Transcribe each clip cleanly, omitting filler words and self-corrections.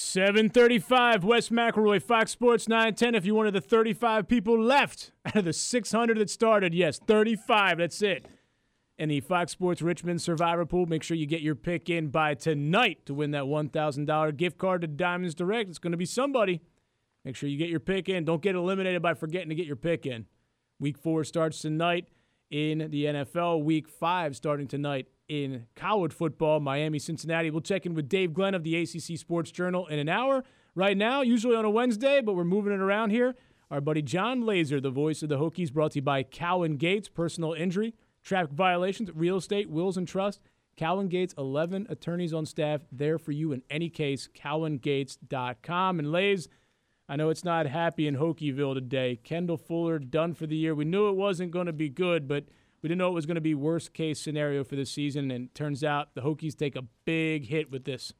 7:35, Wes McElroy, Fox Sports 910. If you're one of the 35 people left out of the 600 that started, yes, 35, that's it. In the Fox Sports Richmond Survivor Pool, make sure you get your pick in by tonight to win that $1,000 gift card to Diamonds Direct. It's going to be somebody. Make sure you get your pick in. Don't get eliminated by forgetting to get your pick in. Week 4 starts tonight in the NFL. Week 5 starting tonight in college football, Miami, Cincinnati. We'll check in with Dave Glenn of the ACC Sports Journal in an hour. Right now, usually on a Wednesday, but we're moving it around here. Our buddy John Laser, the voice of the Hokies, brought to you by Cowan Gates, personal injury, traffic violations, real estate, wills and trust. Cowan Gates, 11 attorneys on staff, there for you in any case, cowangates.com. And Lays, I know it's not happy in Hokieville today. Kendall Fuller done for the year. We knew it wasn't going to be good, but we didn't know it was going to be worst-case scenario for the season, and it turns out the Hokies take a big hit with this.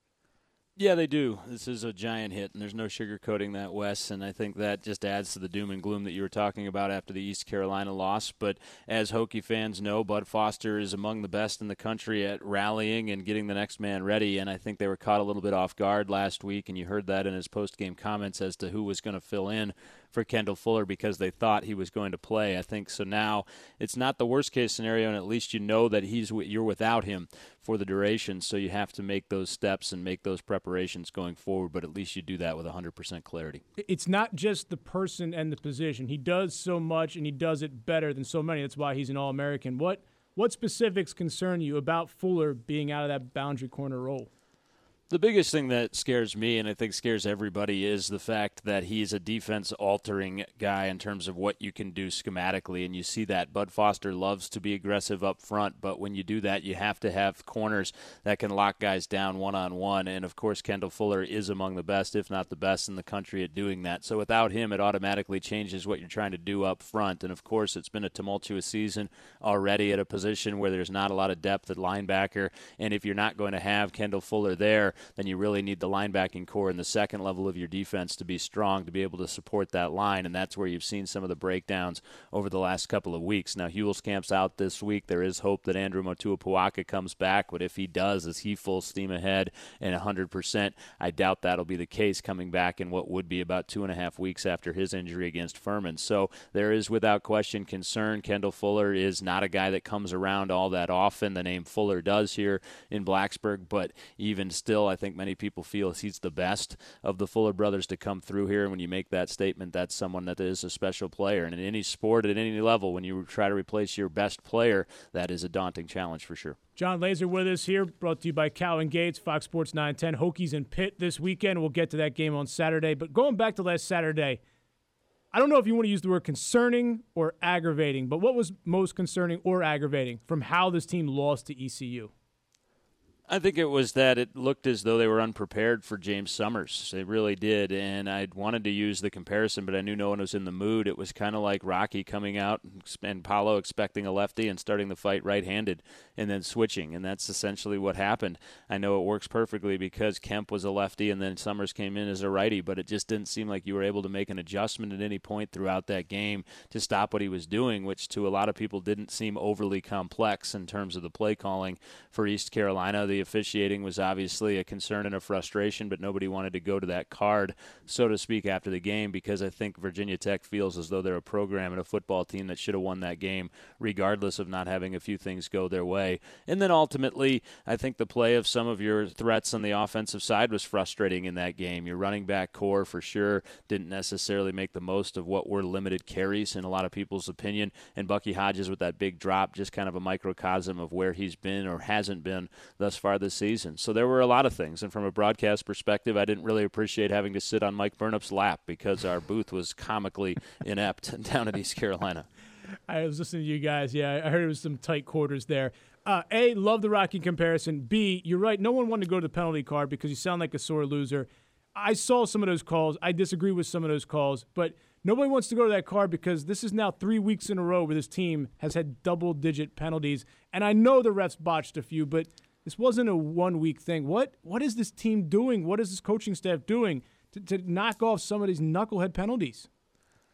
Yeah, they do. This is a giant hit, and there's no sugarcoating that, Wes, and I think that just adds to the doom and gloom that you were talking about after the East Carolina loss. But as Hokie fans know, Bud Foster is among the best in the country at rallying and getting the next man ready, and I think they were caught a little bit off guard last week, and you heard that in his post-game comments as to who was going to fill in for Kendall Fuller because they thought he was going to play. I think so now it's not the worst-case scenario, and at least you know that you're without him for the duration, so you have to make those steps and make those preparations going forward, but at least you do that with 100% clarity. It's not just the person and the position. He does so much, and he does it better than so many. That's why he's an All-American. What specifics concern you about Fuller being out of that boundary corner role? The biggest thing that scares me, and I think scares everybody, is the fact that he's a defense-altering guy in terms of what you can do schematically, and you see that. Bud Foster loves to be aggressive up front, but when you do that, you have to have corners that can lock guys down one-on-one, and of course Kendall Fuller is among the best, if not the best in the country at doing that. So without him, it automatically changes what you're trying to do up front, and of course it's been a tumultuous season already at a position where there's not a lot of depth at linebacker, and if you're not going to have Kendall Fuller there, then you really need the linebacking core and the second level of your defense to be strong to be able to support that line, and that's where you've seen some of the breakdowns over the last couple of weeks. Now, Huelscamp's out this week. There is hope that Andrew Motuapuaka comes back, but if he does, is he full steam ahead and 100%? I doubt that'll be the case coming back in what would be about 2.5 weeks after his injury against Furman. So there is without question concern. Kendall Fuller is not a guy that comes around all that often. The name Fuller does here in Blacksburg, but even still, I think many people feel he's the best of the Fuller brothers to come through here. And when you make that statement, that's someone that is a special player. And in any sport, at any level, when you try to replace your best player, that is a daunting challenge for sure. John Laser with us here, brought to you by Cowan Gates, Fox Sports 910. Hokies and Pitt this weekend. We'll get to that game on Saturday. But going back to last Saturday, I don't know if you want to use the word concerning or aggravating, but what was most concerning or aggravating from how this team lost to ECU? I think it was that it looked as though they were unprepared for James Summers. They really did, and I wanted to use the comparison, but I knew no one was in the mood. It was kind of like Rocky coming out and Paulo expecting a lefty and starting the fight right-handed and then switching, and that's essentially what happened. I know it works perfectly because Kemp was a lefty and then Summers came in as a righty, but it just didn't seem like you were able to make an adjustment at any point throughout that game to stop what he was doing, which to a lot of people didn't seem overly complex in terms of the play calling for East Carolina. The officiating was obviously a concern and a frustration, but nobody wanted to go to that card, so to speak, after the game because I think Virginia Tech feels as though they're a program and a football team that should have won that game regardless of not having a few things go their way. And then ultimately, I think the play of some of your threats on the offensive side was frustrating in that game. Your running back core, for sure, didn't necessarily make the most of what were limited carries in a lot of people's opinion, and Bucky Hodges with that big drop, just kind of a microcosm of where he's been or hasn't been thus far this season. So there were a lot of things, and from a broadcast perspective, I didn't really appreciate having to sit on Mike Burnup's lap because our booth was comically inept down at East Carolina. I was listening to you guys. Yeah, I heard it was some tight quarters there. A, love the Rocky comparison. B, you're right. No one wanted to go to the penalty card because you sound like a sore loser. I saw some of those calls. I disagree with some of those calls, but nobody wants to go to that card because this is now 3 weeks in a row where this team has had double-digit penalties. And I know the refs botched a few, but this wasn't a one-week thing. What is this team doing? What is this coaching staff doing to knock off some of these knucklehead penalties?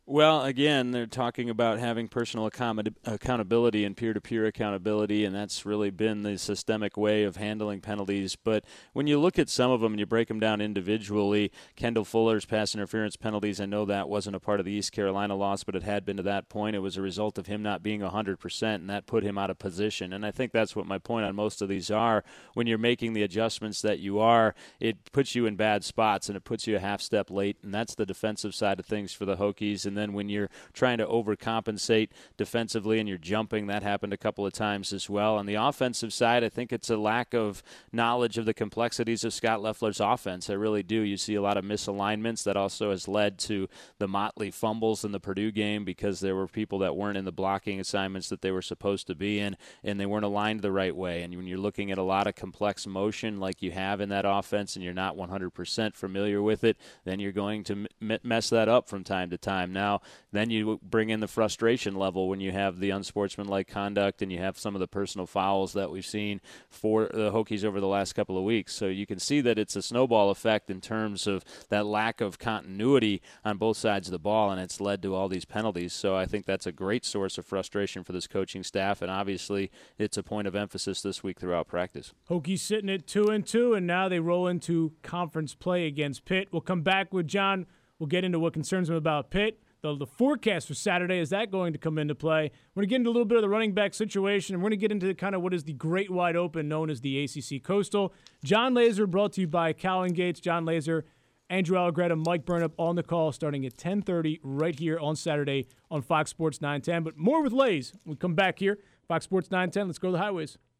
Well, again, they're talking about having personal accountability and peer-to-peer accountability, and that's really been the systemic way of handling penalties. But when you look at some of them and you break them down individually, Kendall Fuller's pass interference penalties, I know that wasn't a part of the East Carolina loss, but it had been to that point. It was a result of him not being 100%, and that put him out of position. And I think that's what my point on most of these are. When you're making the adjustments that you are, it puts you in bad spots, and it puts you a half step late, and that's the defensive side of things for the Hokies. And then when you're trying to overcompensate defensively and you're jumping, that happened a couple of times as well. On the offensive side, I think it's a lack of knowledge of the complexities of Scott Loeffler's offense. I really do. You see a lot of misalignments. That also has led to the motley fumbles in the Purdue game because there were people that weren't in the blocking assignments that they were supposed to be in, and they weren't aligned the right way. And when you're looking at a lot of complex motion like you have in that offense and you're not 100% familiar with it, then you're going to mess that up from time to time. Now, then you bring in the frustration level when you have the unsportsmanlike conduct and you have some of the personal fouls that we've seen for the Hokies over the last couple of weeks. So you can see that it's a snowball effect in terms of that lack of continuity on both sides of the ball, and it's led to all these penalties. So I think that's a great source of frustration for this coaching staff, and obviously it's a point of emphasis this week throughout practice. Hokies sitting at 2-2, and now they roll into conference play against Pitt. We'll come back with John. We'll get into what concerns him about Pitt. The forecast for Saturday, is that going to come into play? We're going to get into a little bit of the running back situation, and we're going to get into kind of what is the Great Wide Open known as the ACC Coastal. John Laser brought to you by Callan Gates. John Laser, Andrew Allegretta, Mike Burnop on the call starting at 10:30 right here on Saturday on Fox Sports 910. But more with Lays when we come back here. Fox Sports 910, let's go to the highways.